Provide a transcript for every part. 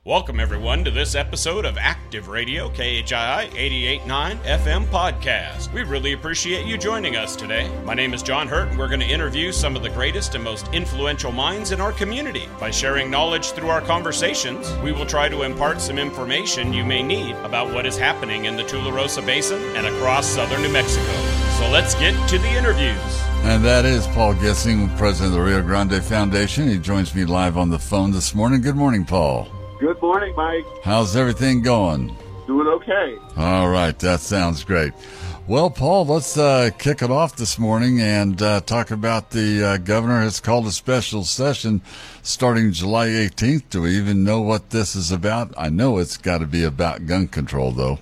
Welcome, everyone, to this episode of Active Radio, KHII 88.9 FM podcast. We really appreciate you joining us today. My name is John Hurt, and we're going to interview some of the greatest and most influential minds in our community. By sharing knowledge through our conversations, we will try to impart some information you may need about what is happening in the Tularosa Basin and across southern New Mexico. So let's get to the interviews. And that is Paul Gissing, president of the Rio Grande Foundation. He joins me live on the phone this morning. Good morning, Paul. Good morning, Mike. How's everything going? Doing okay. All right, that sounds great. Well, Paul, let's kick it off this morning and talk about the governor has called a special session starting July 18th. Do we even know what this is about? I know it's got to be about gun control, though.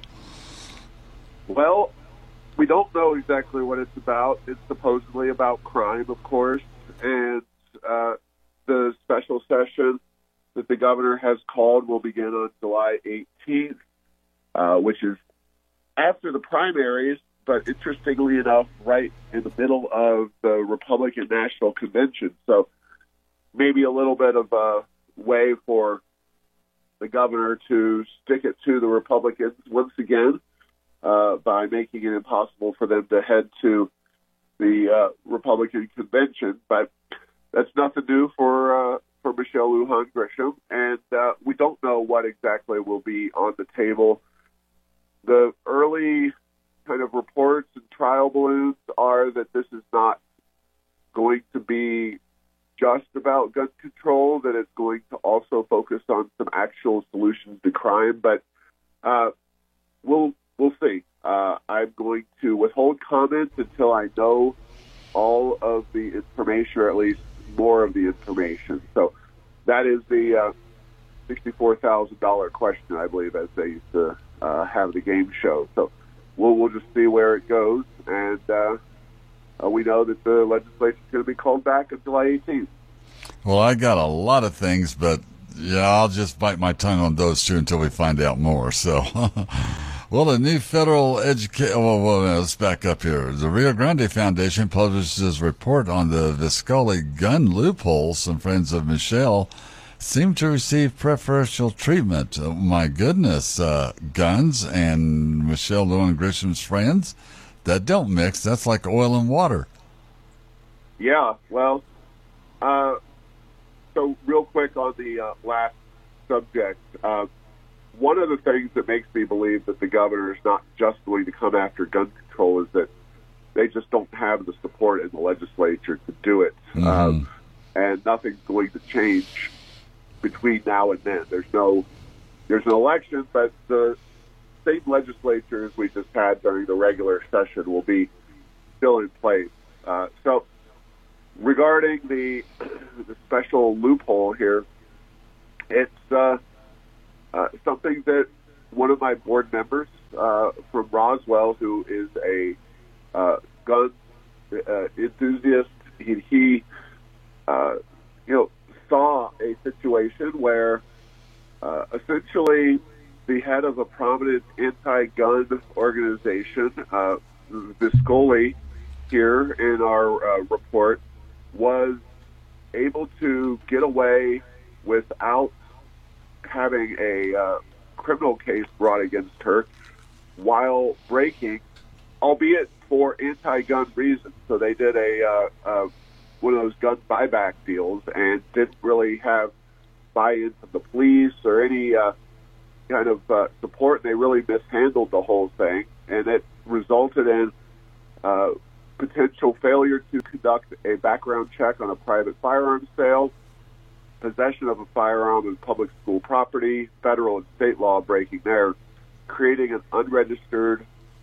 Well, we don't know exactly what it's about. It's supposedly about crime, of course, and the special session that the governor has called will begin on July 18th, which is after the primaries, but interestingly enough, right in the middle of the Republican National Convention. So maybe a little bit of a way for the governor to stick it to the Republicans once again by making it impossible for them to head to the Republican convention. But that's nothing new for Michelle Lujan Grisham, and we don't know what exactly will be on the table. The early kind of reports and trial balloons are that this is not going to be just about gun control, that it's going to also focus on some actual solutions to crime, but we'll see. I'm going to withhold comments until I know all of the information, or at least more of the information. So that is the $64,000 question, I believe, as they used to have the game show. So we'll just see where it goes, and we know that the legislature is going to be called back on July 18th. Well, I got a lot of things, but yeah, I'll just bite my tongue on those two until we find out more. So, well, the new federal education. Well, let's back up here. The Rio Grande Foundation publishes a report on the Viscoli gun loophole. Some friends of Michelle seem to receive preferential treatment. Oh, my goodness, guns and Michelle Lujan Grisham's friends, that don't mix. That's like oil and water. Yeah, well, so real quick on the last subject, one of the things that makes me believe that the governor is not just going to come after gun control is that they just don't have the support in the legislature to do it. Mm-hmm. And nothing's going to change between now and then. There's an election, but the state legislatures we just had during the regular session will be still in place. So regarding the special loophole here, it's something that one of my board members from Roswell, who is a gun enthusiast, he saw a situation where essentially the head of a prominent anti-gun organization, Viscoli, here in our report, was able to get away without having a criminal case brought against her while breaking, albeit for anti-gun reasons. So they did one of those gun buyback deals and didn't really have buy-in from the police or any kind of support. They really mishandled the whole thing, and it resulted in potential failure to conduct a background check on a private firearms sale, possession of a firearm in public school property, federal and state law breaking there, creating an unregistered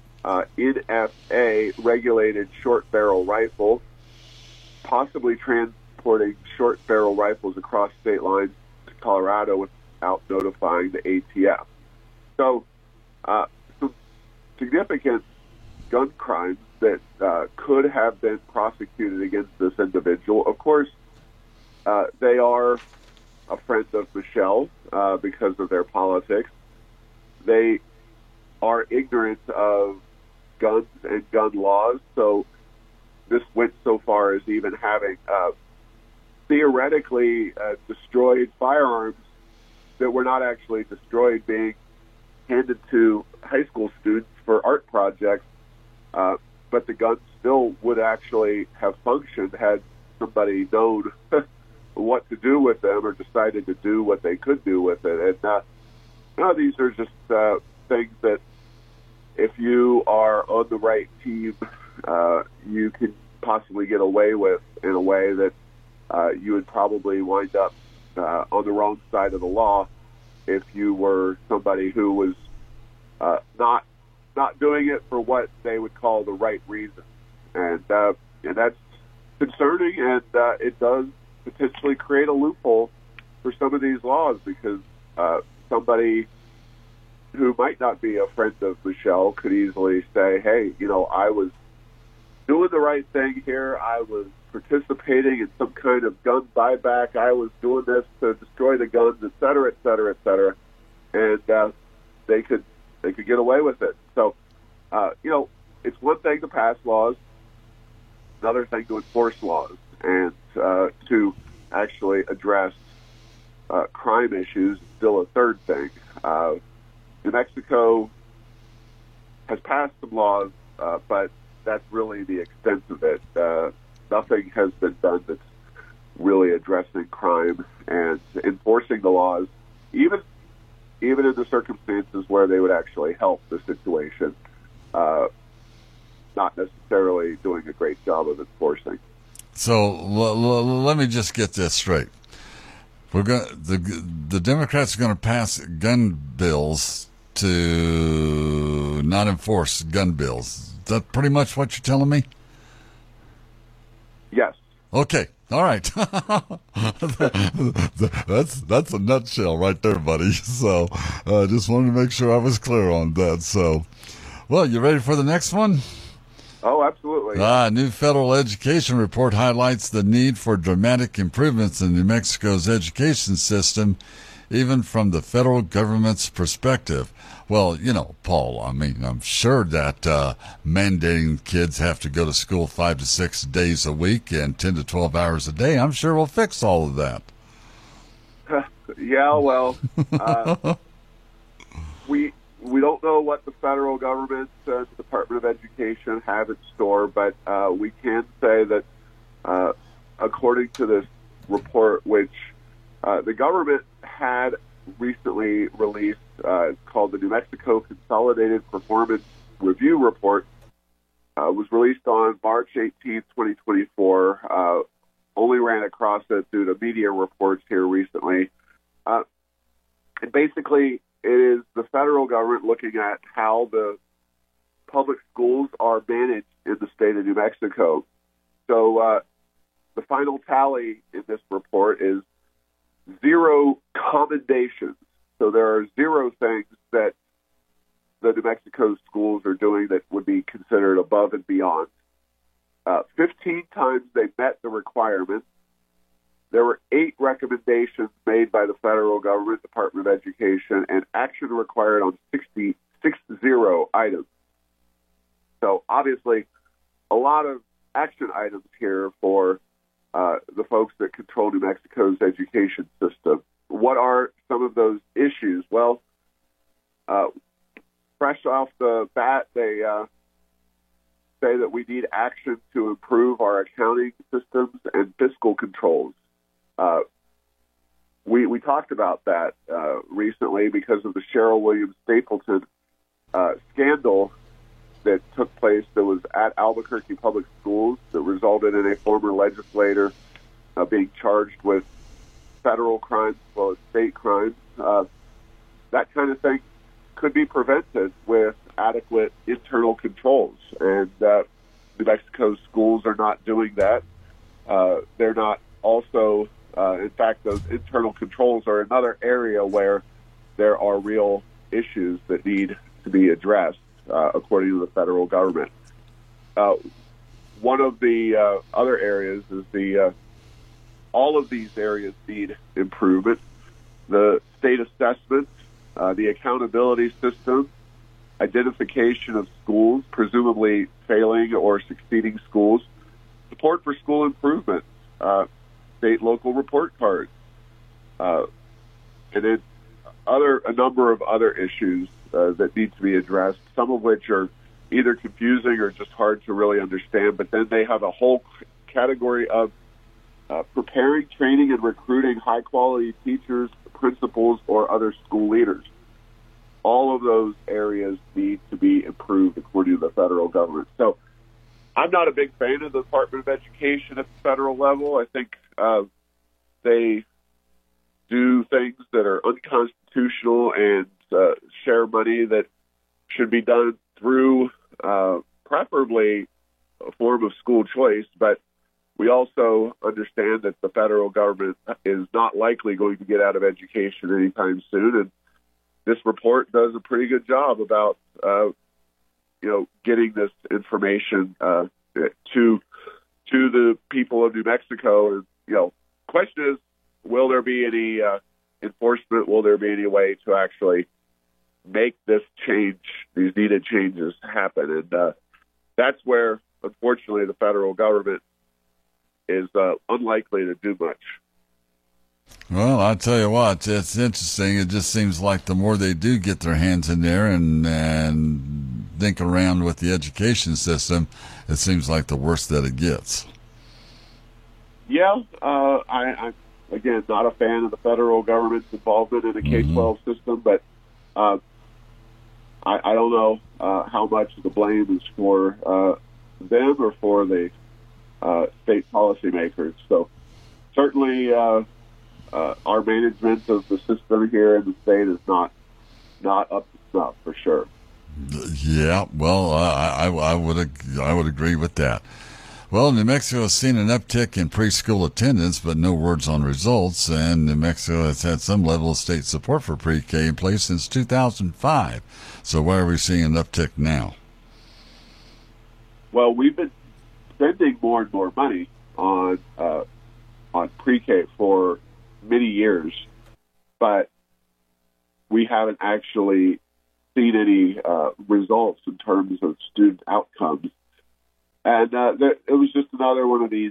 NFA-regulated short-barrel rifle, possibly transporting short-barrel rifles across state lines to Colorado without notifying the ATF. So some significant gun crimes that could have been prosecuted against this individual. Of course, they are a friend of Michelle because of their politics. They are ignorant of guns and gun laws, so this went so far as even having theoretically destroyed firearms that were not actually destroyed being handed to high school students for art projects, but the guns still would actually have functioned had somebody known what to do with them or decided to do what they could do with it. And these are just things that if you are on the right team, you can possibly get away with in a way that you would probably wind up on the wrong side of the law if you were somebody who was not doing it for what they would call the right reason. And that's concerning, and it does potentially create a loophole for some of these laws, because somebody who might not be a friend of Michelle could easily say, hey, I was doing the right thing here. I was participating in some kind of gun buyback. I was doing this to destroy the guns, et cetera, et cetera, et cetera. And they could get away with it. So, it's one thing to pass laws, another thing to enforce laws, and to actually address crime issues, still a third thing. New Mexico has passed some laws, but that's really the extent of it. Nothing has been done that's really addressing crime and enforcing the laws, even in the circumstances where they would actually help the situation. Not necessarily doing a great job of enforcing. So let me just get this straight. The Democrats are going to pass gun bills to not enforce gun bills. Is that pretty much what you're telling me? Yes. Okay. All right. That's a nutshell right there, buddy. So I just wanted to make sure I was clear on that. So, well, you ready for the next one? Oh, absolutely. New federal education report highlights the need for dramatic improvements in New Mexico's education system, even from the federal government's perspective. Well, Paul, I'm sure that mandating kids have to go to school 5 to 6 days a week and 10 to 12 hours a day, I'm sure will fix all of that. Yeah, well, we don't know what the federal government, the Department of Education, have in store, but we can say that according to this report, which the government had recently released, it's called the New Mexico Consolidated Performance Review Report, was released on March 18, 2024, only ran across it through the media reports here recently. And basically, it is the federal government looking at how the public schools are managed in the state of New Mexico. So the final tally in this report is 0 commendations. So there are 0 things that the New Mexico schools are doing that would be considered above and beyond. 15 times they met the requirements. There were 8 recommendations made by the federal government, Department of Education, and action required on 60 items. So obviously, a lot of action items here for the folks that control New Mexico's education system. What are some of those issues? Well, fresh off the bat, they say that we need action to improve our accounting systems and fiscal controls. We talked about that recently because of the Cheryl Williams Stapleton scandal that took place that was at Albuquerque Public Schools that resulted in a former legislator being charged with federal crimes as well as state crimes. That kind of thing could be prevented with adequate internal controls, and New Mexico schools are not doing that. They're not also, in fact, those internal controls are another area where there are real issues that need to be addressed, according to the federal government. One of the other areas is all of these areas need improvement. The state assessment, the accountability system, identification of schools, presumably failing or succeeding schools, support for school improvement, state local report cards, and then a number of other issues that need to be addressed, some of which are either confusing or just hard to really understand. But then they have a whole category of preparing, training, and recruiting high-quality teachers, principals, or other school leaders. All of those areas need to be improved according to the federal government. So I'm not a big fan of the Department of Education at the federal level. I think they do things that are unconstitutional and share money that should be done through preferably a form of school choice. But we also understand that the federal government is not likely going to get out of education anytime soon. And this report does a pretty good job about, getting this information to the people of New Mexico. And, question is, will there be any enforcement? Will there be any way to actually make this change, these needed changes happen? And that's where, unfortunately, the federal government is unlikely to do much. Well, I'll tell you what, it's interesting. It just seems like the more they do get their hands in there and think around with the education system, it seems like the worse that it gets. Yeah, I'm, again, not a fan of the federal government's involvement in the K-12 system, but I don't know how much the blame is for them or for the state policymakers. So certainly our management of the system here in the state is not up to snuff, for sure. Yeah, well, I would agree with that. Well, New Mexico has seen an uptick in preschool attendance, but no words on results, and New Mexico has had some level of state support for pre-K in place since 2005. So why are we seeing an uptick now? Well, we've been spending more and more money on pre-K for many years, but we haven't actually seen any results in terms of student outcomes. And it was just another one of these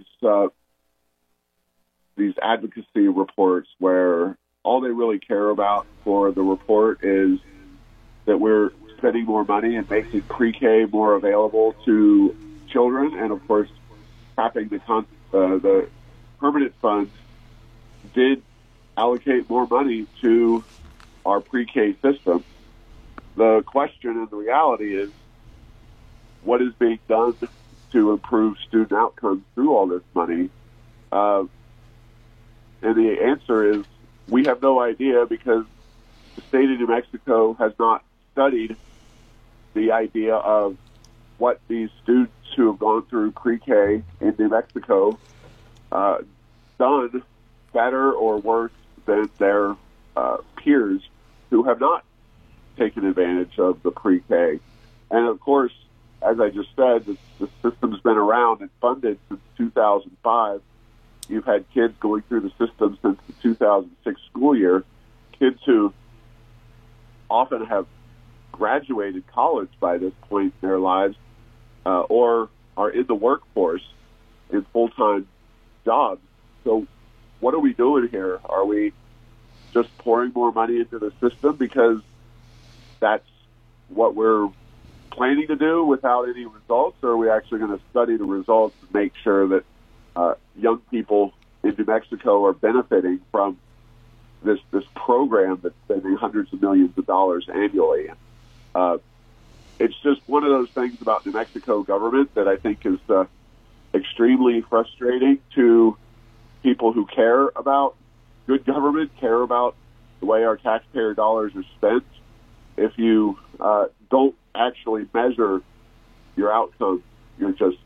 advocacy reports where all they really care about for the report is that we're spending more money and making pre-K more available to children, and of course, capping the permanent funds did allocate more money to our pre-K system. The question and the reality is, what is being done to improve student outcomes through all this money? And the answer is, we have no idea, because the state of New Mexico has not studied the idea of what these students who have gone through pre-K in New Mexico done better or worse than their peers who have not taken advantage of the pre-K. And of course, as I just said, the system's been around and funded since 2005. You've had kids going through the system since the 2006 school year, kids who often have graduated college by this point in their lives, or are in the workforce in full-time jobs. So what are we doing here? Are we just pouring more money into the system because that's what we're planning to do without any results, or are we actually going to study the results and make sure that young people in New Mexico are benefiting from this program that's spending hundreds of millions of dollars annually? It's just one of those things about New Mexico government that I think is extremely frustrating to people who care about good government, care about the way our taxpayer dollars are spent. If you don't actually measure your outcomes, you're just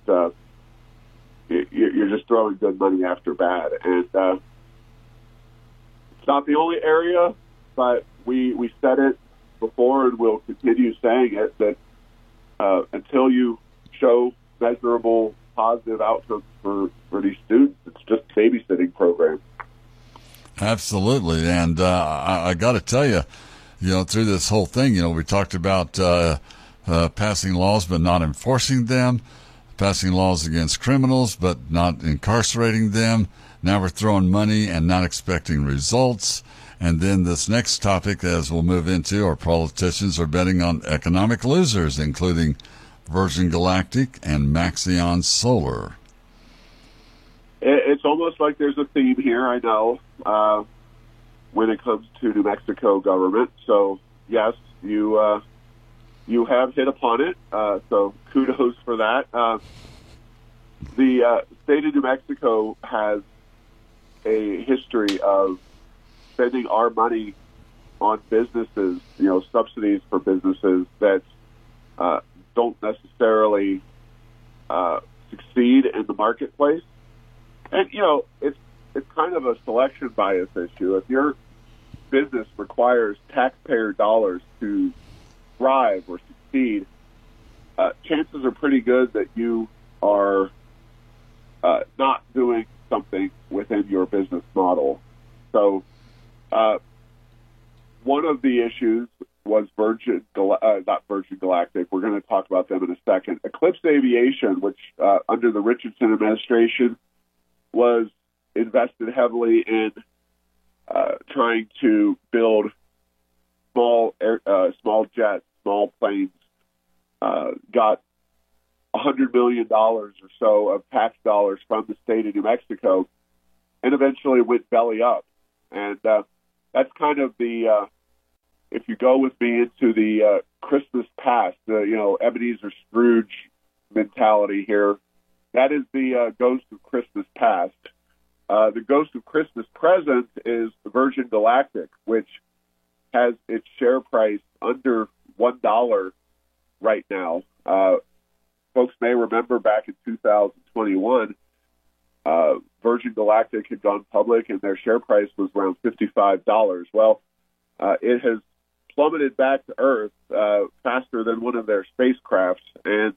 throwing good money after bad. And it's not the only area, but we said it before and we'll continue saying it, that until you show measurable positive outcomes for these students, it's just a babysitting program. Absolutely. And I got to tell you, through this whole thing, we talked about passing laws but not enforcing them, passing laws against criminals but not incarcerating them. Now we're throwing money and not expecting results. And then this next topic, as we'll move into, our politicians are betting on economic losers, including Virgin Galactic and Maxion Solar. It's almost like there's a theme here, I know, when it comes to New Mexico government. So, yes, you have hit upon it, so kudos for that. The state of New Mexico has a history of spending our money on businesses, subsidies for businesses that don't necessarily succeed in the marketplace. And, it's kind of a selection bias issue. If your business requires taxpayer dollars to thrive or succeed, chances are pretty good that you are not doing something within your business model. So one of the issues was not Virgin Galactic. We're going to talk about them in a second. Eclipse Aviation, which under the Richardson administration was invested heavily in trying to build small jets, small planes, got $100 million or so of tax dollars from the state of New Mexico, and eventually went belly up. And that's kind of the, if you go with me into the Christmas past, Ebenezer Scrooge mentality here, that is the ghost of Christmas past. The ghost of Christmas present is the Virgin Galactic, which has its share price under $1 right now. Folks may remember back in 2021, Virgin Galactic had gone public and their share price was around $55. Well, it has plummeted back to Earth faster than one of their spacecrafts, and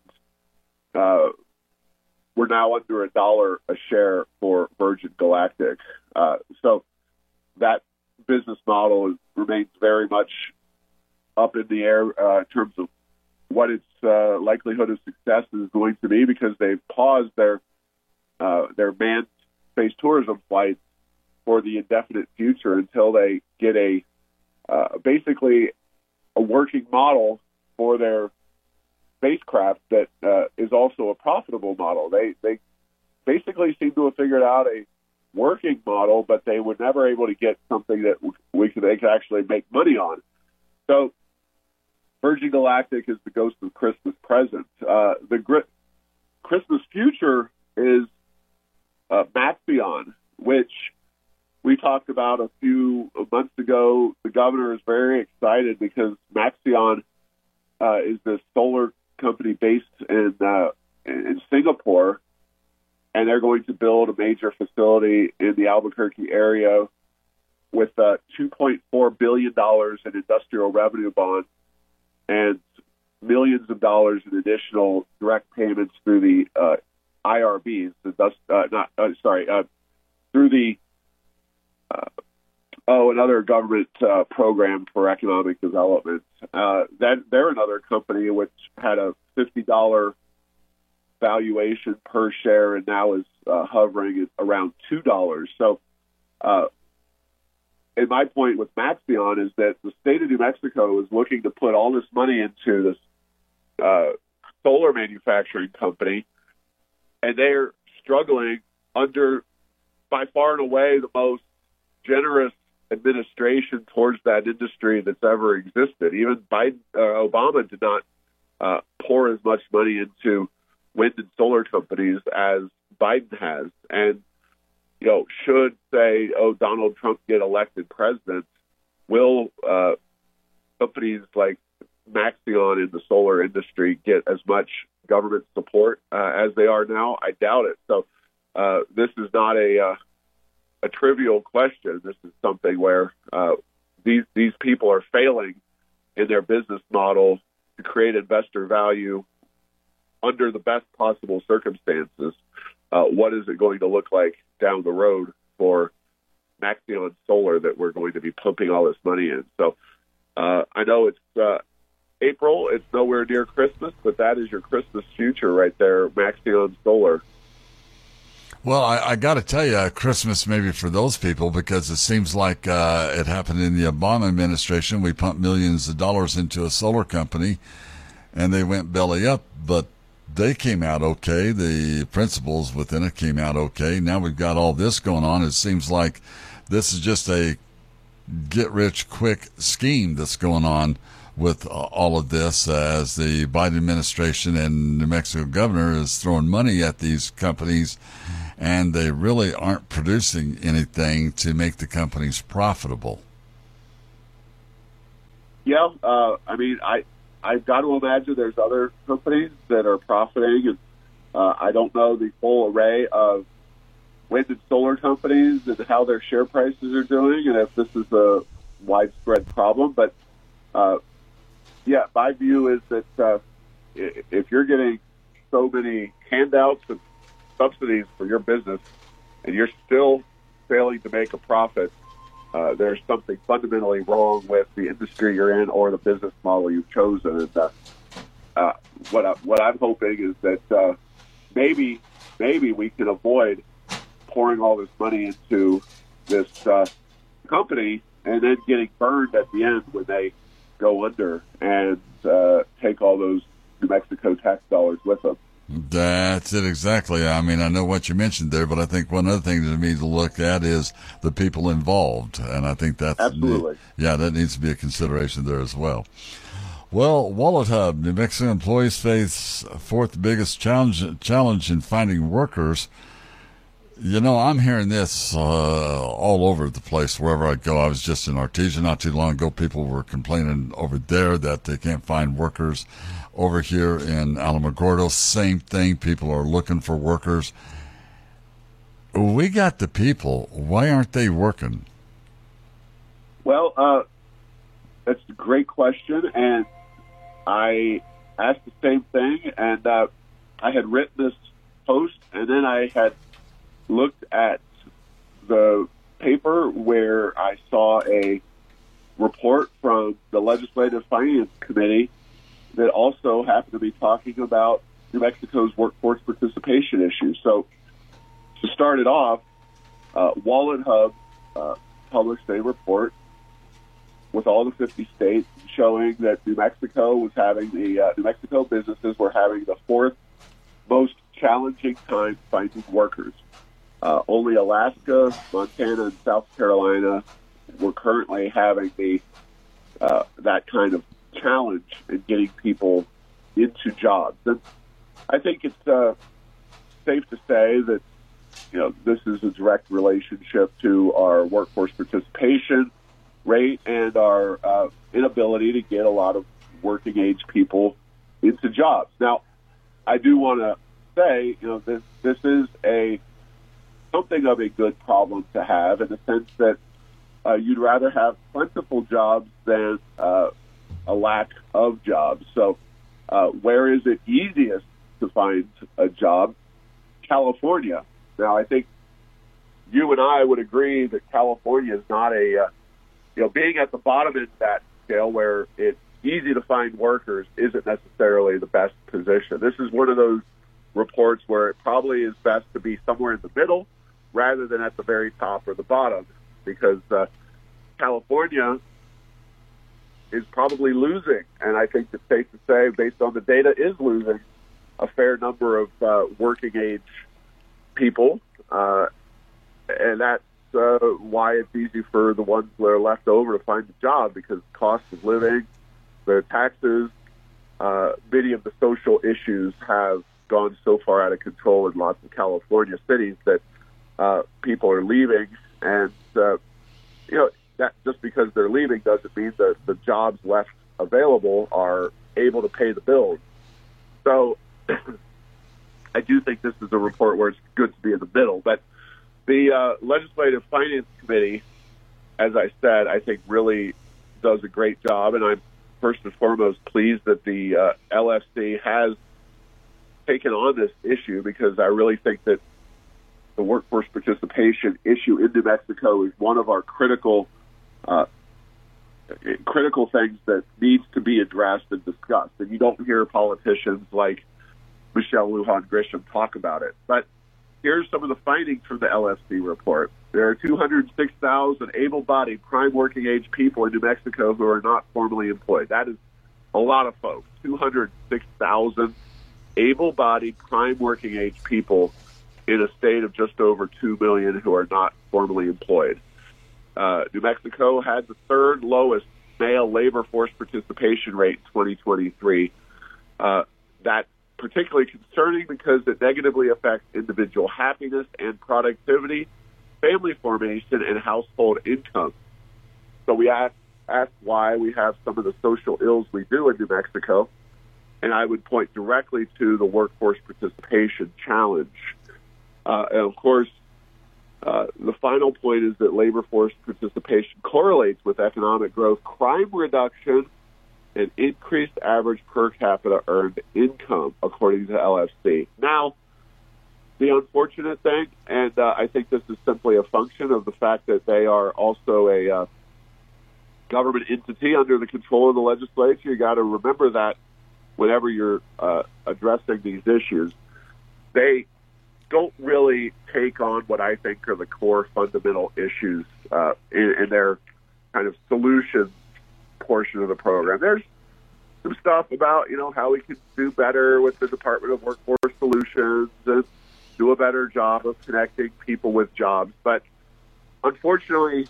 we're now under $1 a share for Virgin Galactic. So that business model remains very much up in the air in terms of what its likelihood of success is going to be, because they've paused their manned space tourism flights for the indefinite future until they get basically a working model for their spacecraft that is also a profitable model. They basically seem to have figured out a working model, but they were never able to get something that they could actually make money on. So Virgin Galactic is the ghost of Christmas present. The Christmas future is Maxion, which we talked about a few months ago. The governor is very excited because Maxion is this solar company based in Singapore, and they're going to build a major facility in the Albuquerque area with $2.4 billion in industrial revenue bonds and millions of dollars in additional direct payments through the IRBs, through the another government program for economic development. They're another company which had a $50 valuation per share and now is hovering at around $2. So, and my point with Maxion is that the state of New Mexico is looking to put all this money into this solar manufacturing company, and they're struggling under, by far and away, the most generous administration towards that industry that's ever existed. Even Obama did not pour as much money into wind and solar companies as Biden has. And, should, say, Donald Trump get elected president, will companies like Maxion in the solar industry get as much government support as they are now? I doubt it. So this is not a trivial question. This is something where these people are failing in their business model to create investor value under the best possible circumstances. What is it going to look like down the road for Maxion Solar that we're going to be pumping all this money in? So I know it's April. It's nowhere near Christmas, but that is your Christmas future right there, Maxion Solar. Well, I got to tell you, Christmas maybe for those people, because it seems like it happened in the Obama administration. We pumped millions of dollars into a solar company, and they went belly up, but they came out okay. The principals within it came out okay. Now we've got all this going on. It seems like this is just a get-rich-quick scheme that's going on with all of this, as the Biden administration and New Mexico governor is throwing money at these companies, and they really aren't producing anything to make the companies profitable. Yeah, I mean, I've got to imagine there's other companies that are profiting, and I don't know the full array of wind and solar companies and how their share prices are doing, and if this is a widespread problem. But yeah, my view is that if you're getting so many handouts and subsidies for your business and you're still failing to make a profit, there's something fundamentally wrong with the industry you're in or the business model you've chosen. And what I'm hoping is that maybe we can avoid pouring all this money into this company and then getting burned at the end when they go under and take all those New Mexico tax dollars with them. That's it, exactly. I mean, I know what you mentioned there, but I think one other thing that we need to look at is the people involved, and I think that's absolutely, that needs to be a consideration there as well. Well, WalletHub, New Mexico employees face fourth biggest challenge in finding workers. You know, I'm hearing this all over the place wherever I go. I was just in Artesia not too long ago. People were complaining over there that they can't find workers. Over here in Alamogordo, same thing. People are looking for workers. We got the people. Why aren't they working? Well, that's a great question, and I asked the same thing, and I had written this post, and then I had looked at the paper where I saw a report from the Legislative Finance Committee that also happened to be talking about New Mexico's workforce participation issue. So to start it off, WalletHub published a report with all the 50 states showing that New Mexico was having New Mexico businesses were having the fourth most challenging time finding workers. Only Alaska, Montana, and South Carolina were currently having that kind of challenge in getting people into jobs. And I think it's safe to say that this is a direct relationship to our workforce participation rate and our inability to get a lot of working age people into jobs. Now, I do want to say, this is something of a good problem to have in the sense that you'd rather have plentiful jobs than a lack of jobs. So where is it easiest to find a job? California. Now, I think you and I would agree that California is not being at the bottom of that scale where it's easy to find workers isn't necessarily the best position. This is one of those reports where it probably is best to be somewhere in the middle rather than at the very top or the bottom, because California is probably losing, and I think it's safe to say, based on the data, is losing a fair number of working age people, and that's why it's easy for the ones that are left over to find a job, because cost of living, the taxes, many of the social issues have gone so far out of control in lots of California cities that people are leaving, and that just because they're leaving doesn't mean that the jobs left available are able to pay the bills. So I do think this is a report where it's good to be in the middle. But the Legislative Finance Committee, as I said, I think really does a great job, and I'm first and foremost pleased that the LFC has taken on this issue, because I really think that the workforce participation issue in New Mexico is one of our critical things that needs to be addressed and discussed. And you don't hear politicians like Michelle Lujan Grisham talk about it. But here's some of the findings from the LFC report. There are 206,000 able-bodied prime working age people in New Mexico who are not formally employed. That is a lot of folks. 206,000 able-bodied prime working age people in a state of just over 2 million who are not formally employed. New Mexico had the third lowest male labor force participation rate in 2023. That's particularly concerning because it negatively affects individual happiness and productivity, family formation, and household income. So we asked why we have some of the social ills we do in New Mexico, and I would point directly to the workforce participation challenge. And of course, the final point is that labor force participation correlates with economic growth, crime reduction, and increased average per capita earned income, according to LFC. Now, the unfortunate thing, and I think this is simply a function of the fact that they are also a government entity under the control of the legislature. You got to remember that whenever you're addressing these issues, they don't really take on what I think are the core fundamental issues in their kind of solutions portion of the program. There's some stuff about, how we can do better with the Department of Workforce Solutions and do a better job of connecting people with jobs. But unfortunately,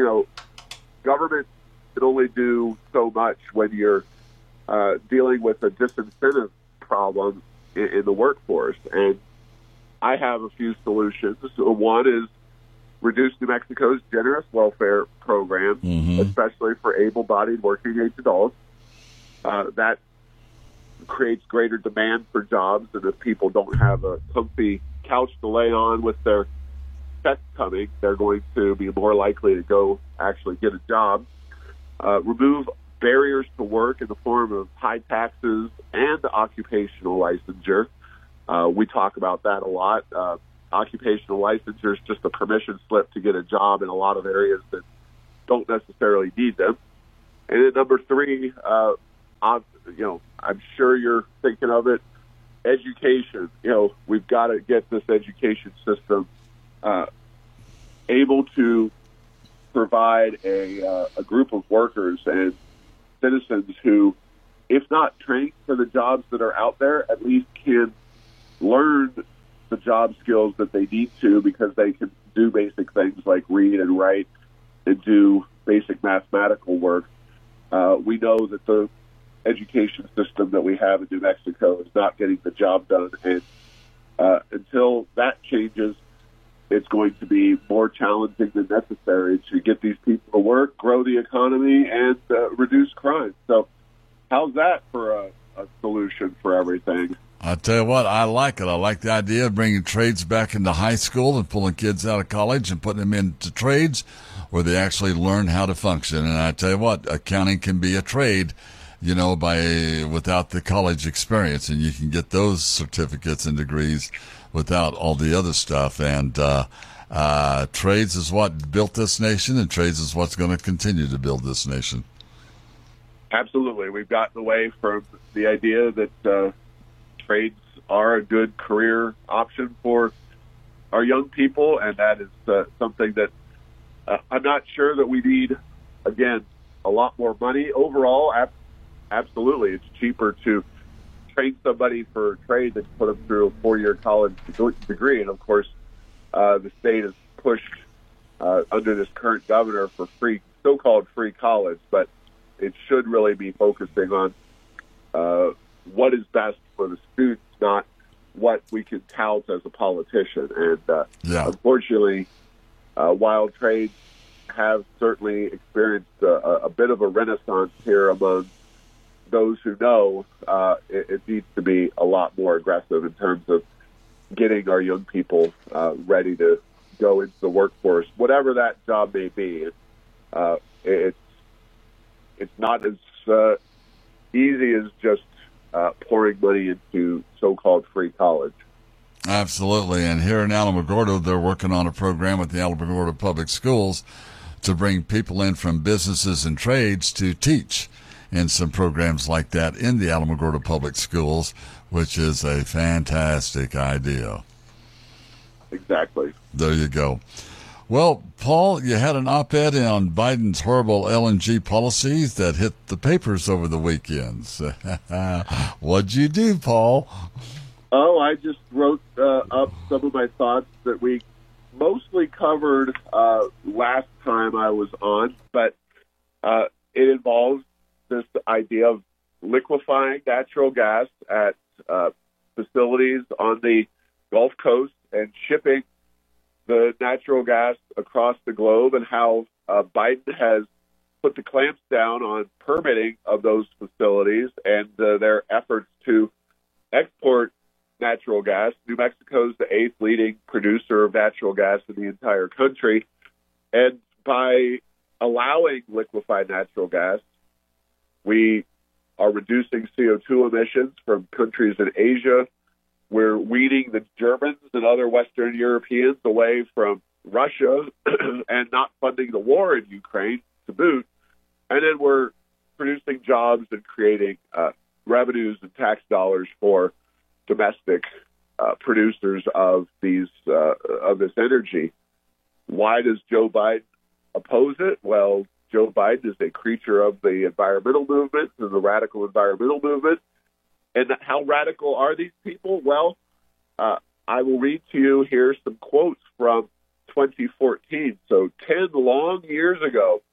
government can only do so much when you're dealing with a disincentive problem in the workforce. And I have a few solutions. One is reduce New Mexico's generous welfare program, especially for able-bodied working-age adults. That creates greater demand for jobs, and if people don't have a comfy couch to lay on with their checks coming, they're going to be more likely to go actually get a job. Remove barriers to work in the form of high taxes and occupational licensure. We talk about that a lot. Occupational licensure is just a permission slip to get a job in a lot of areas that don't necessarily need them. And then number three, I'm sure you're thinking of it, education. We've got to get this education system able to provide a group of workers and citizens who, if not trained for the jobs that are out there, at least can learn the job skills that they need to, because they can do basic things like read and write and do basic mathematical work. We know that the education system that we have in New Mexico is not getting the job done, and until that changes, it's going to be more challenging than necessary to get these people to work, grow the economy, and reduce crime. So how's that for a solution for everything? I tell you what, I like it. I like the idea of bringing trades back into high school and pulling kids out of college and putting them into trades where they actually learn how to function. And I tell you what, accounting can be a trade, without the college experience, and you can get those certificates and degrees without all the other stuff. And trades is what built this nation, and trades is what's going to continue to build this nation. Absolutely. We've gotten away from the idea that trades are a good career option for our young people, and that is something that I'm not sure that we need, again, a lot more money overall. Absolutely. It's cheaper to train somebody for a trade than put them through a 4-year college degree. And, of course, the state has pushed under this current governor for so-called free college, but it should really be focusing on what is best for the students, not what we can tout as a politician. And unfortunately, while trades have certainly experienced a bit of a renaissance here among those who know, it needs to be a lot more aggressive in terms of getting our young people ready to go into the workforce, whatever that job may be. It's not as easy as just pouring money into so-called free college. Absolutely. And here in Alamogordo, they're working on a program with the Alamogordo Public Schools to bring people in from businesses and trades to teach in some programs like that in the Alamogordo Public Schools, which is a fantastic idea. Exactly. There you go. Well, Paul, you had an op-ed on Biden's horrible LNG policies that hit the papers over the weekends. What'd you do, Paul? Oh, I just wrote up some of my thoughts that we mostly covered last time I was on, but it involves this idea of liquefying natural gas at facilities on the Gulf Coast and shipping the natural gas across the globe, and how Biden has put the clamps down on permitting of those facilities and their efforts to export natural gas. New Mexico is the 8th leading producer of natural gas in the entire country. And by allowing liquefied natural gas, we are reducing CO2 emissions from countries in Asia. We're weeding the Germans and other Western Europeans away from Russia and not funding the war in Ukraine to boot. And then we're producing jobs and creating revenues and tax dollars for domestic producers of these of this energy. Why does Joe Biden oppose it? Well, Joe Biden is a creature of the environmental movement and the radical environmental movement. And how radical are these people? Well, I will read to you here some quotes from 2014. So 10 long years ago.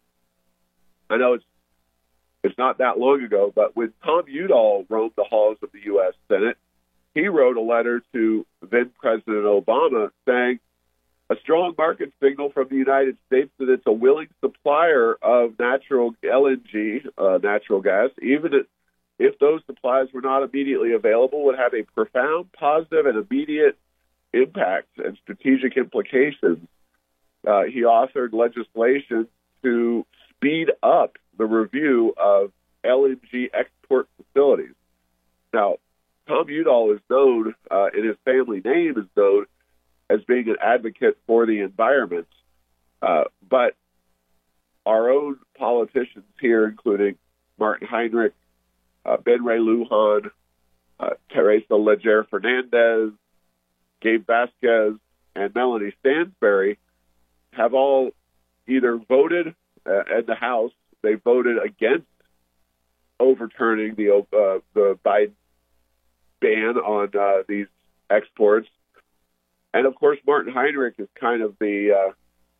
I know it's not that long ago, but when Tom Udall roamed the halls of the U.S. Senate, he wrote a letter to then President Obama saying, a strong market signal from the United States that it's a willing supplier of natural LNG, natural gas, even if those supplies were not immediately available, would have a profound positive and immediate impact and strategic implications. He authored legislation to speed up the review of LNG export facilities. Now, Tom Udall is known, and his family name is known as being an advocate for the environment. But our own politicians here, including Martin Heinrich, Ben Ray Lujan, Teresa Leger Fernandez, Gabe Vasquez, and Melanie Stansbury, have all either voted in the House, they voted against overturning the Biden ban on these exports. And of course, Martin Heinrich is kind of the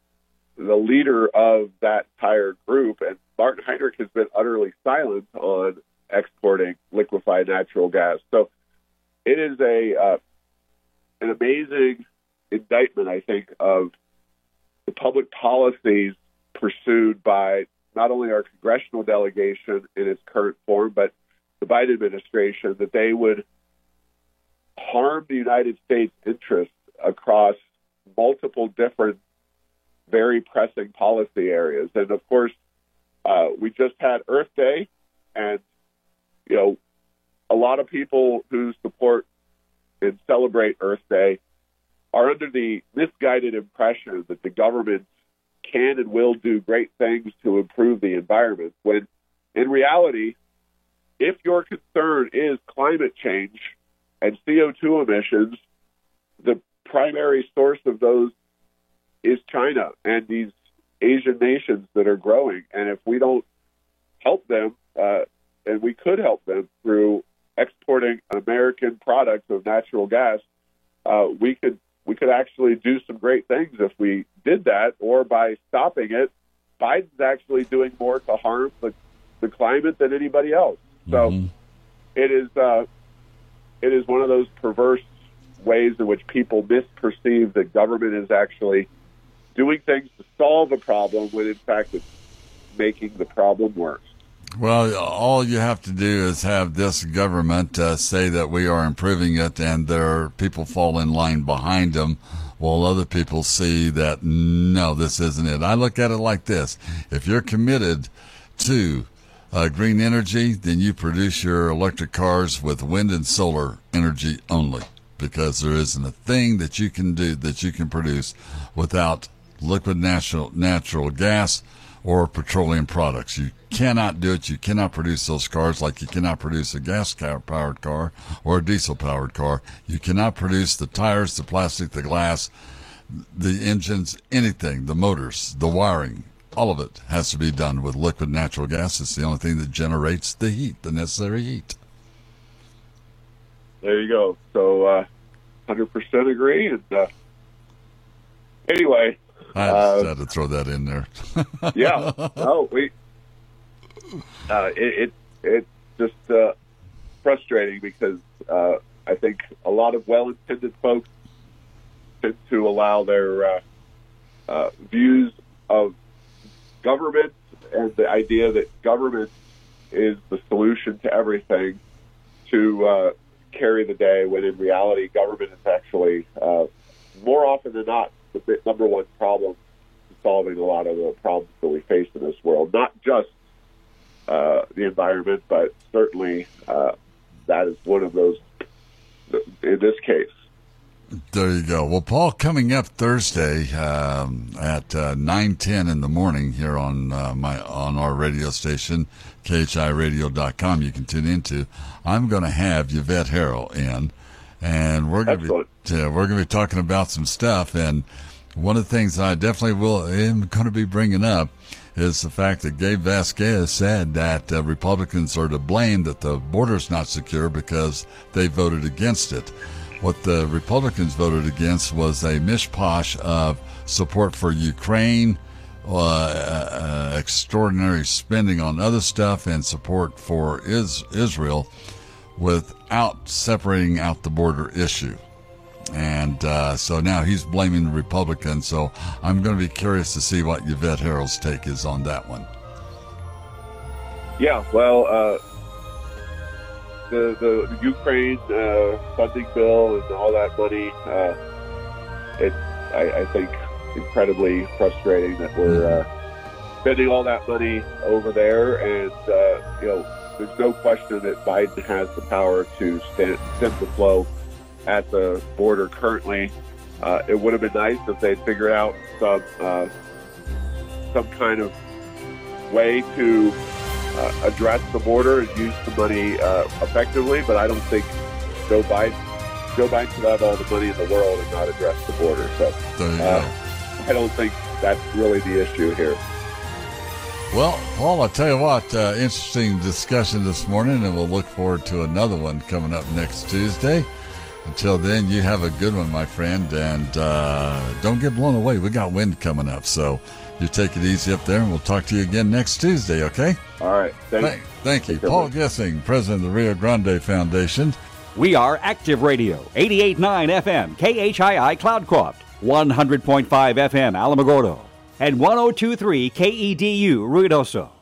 leader of that entire group, and Martin Heinrich has been utterly silent on exporting liquefied natural gas. So it is an amazing indictment, I think, of the public policies pursued by not only our congressional delegation in its current form, but the Biden administration, that they would harm the United States interests across multiple different, very pressing policy areas. And of course, we just had Earth Day, and a lot of people who support and celebrate Earth Day are under the misguided impression that the government can and will do great things to improve the environment, when in reality, if your concern is climate change and CO2 emissions, the primary source of those is China and these Asian nations that are growing. And if we don't help them, and we could help them through exporting American products of natural gas, we could actually do some great things if we did that. Or by stopping it, Biden's actually doing more to harm the climate than anybody else. So it is one of those perverse ways in which people misperceive that government is actually doing things to solve a problem when in fact it's making the problem worse. Well, all you have to do is have this government say that we are improving it, and their people fall in line behind them, while other people see that, no, this isn't it. I look at it like this. If you're committed to green energy, then you produce your electric cars with wind and solar energy only, because there isn't a thing that you can do, that you can produce without liquid natural gas or petroleum products. You cannot do it. You cannot produce those cars like you cannot produce a gas-powered car or a diesel-powered car. You cannot produce the tires, the plastic, the glass, the engines, anything, the motors, the wiring. All of it has to be done with liquid natural gas. It's the only thing that generates the heat, the necessary heat. There you go. So 100% agree. And anyway, I just had to throw that in there. Yeah. No, it's just frustrating because I think a lot of well-intended folks tend to allow their views of government and the idea that government is the solution to everything to carry the day, when in reality government is actually more often than not the number one problem in solving a lot of the problems that we face in this world. Not just the environment, but certainly that is one of those in this case. There you go. Well, Paul, coming up Thursday at 9:10 in the morning here on our radio station, khiradio.com, you can tune into. I'm going to have Yvette Harrell in, and we're going to be talking about some stuff. And one of the things I definitely am going to be bringing up is the fact that Gabe Vasquez said that Republicans are to blame that the border's not secure because they voted against it. What the Republicans voted against was a mishposh of support for Ukraine, extraordinary spending on other stuff, and support for Israel without separating out the border issue. And so now he's blaming the Republicans. So I'm going to be curious to see what Yvette Harrell's take is on that one. Yeah, well, the Ukraine funding bill and all that money, it's, I think, incredibly frustrating that we're spending all that money over there. And, there's no question that Biden has the power to stem the flow at the border currently. It would have been nice if they'd figured out some kind of way to address the border and use the money effectively, but I don't think Joe Biden could have all the money in the world and not address the border. So I don't think that's really the issue here. Well, Paul, I'll tell you what, interesting discussion this morning, and we'll look forward to another one coming up next Tuesday. Until then, you have a good one, my friend, and don't get blown away. We got wind coming up, so you take it easy up there, and we'll talk to you again next Tuesday, okay? All right. Thank you. Paul Gessing, president of the Rio Grande Foundation. We are Active Radio, 88.9 FM, KHII Cloudcroft, 100.5 FM Alamogordo, and 102.3 KEDU Ruidoso.